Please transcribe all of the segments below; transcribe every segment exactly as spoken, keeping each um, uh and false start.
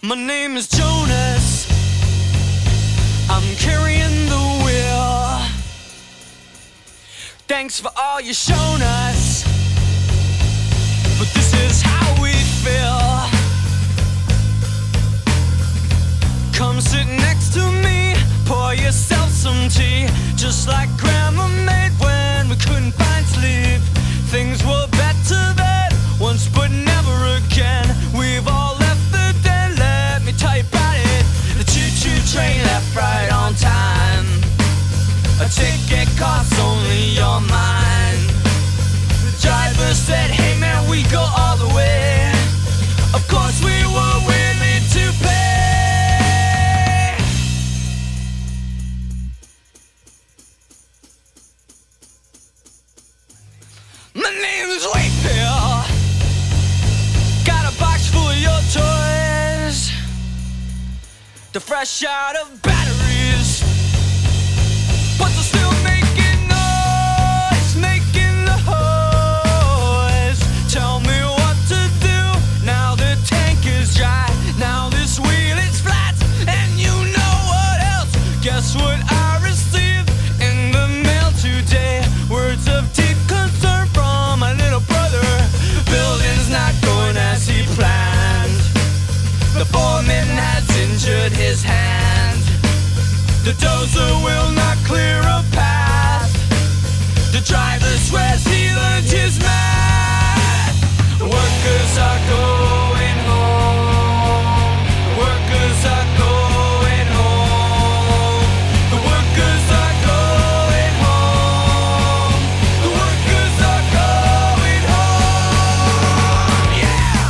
My name is Jonas, I'm carrying the wheel. Thanks for all you've shown us, but this is how we feel. Come sit next to me, pour yourself some tea, just like Grandma made when we couldn't find sleep. Things were better then, once but never again. We've all left the den, let me tell you about it. The choo-choo train left right on time. A ticket costs only your mind. The driver said, hey man, we go all the way. Of course we were willing to pay. My name is Wakefield. Got a box full of your toys. They're fresh out of batteries, but they're still making noise, making noise. Tell me what to do, now the tank is dry, now this wheel is flat, and you know what else? Guess what I received in the mail today? Words of deep concern from my little brother. Building's not going as he planned. The foreman has injured his hand. The dozer will not clear a path. The driver swears he learned his math. The workers are going home. The workers are going home. The workers are going home. The workers are going home. Yeah!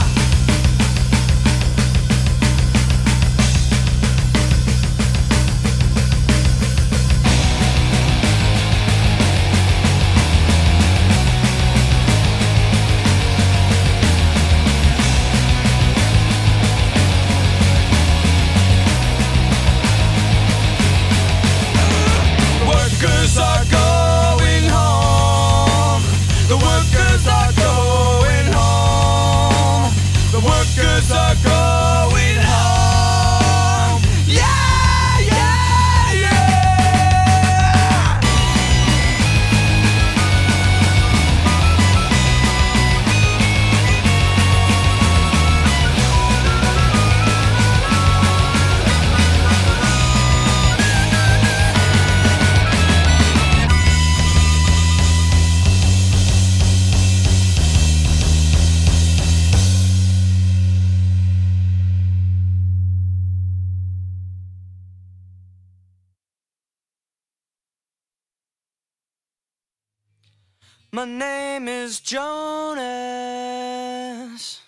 Workers are going home. The workers are going home. The workers are going home. Yeah, yeah, yeah. My name is Jonas.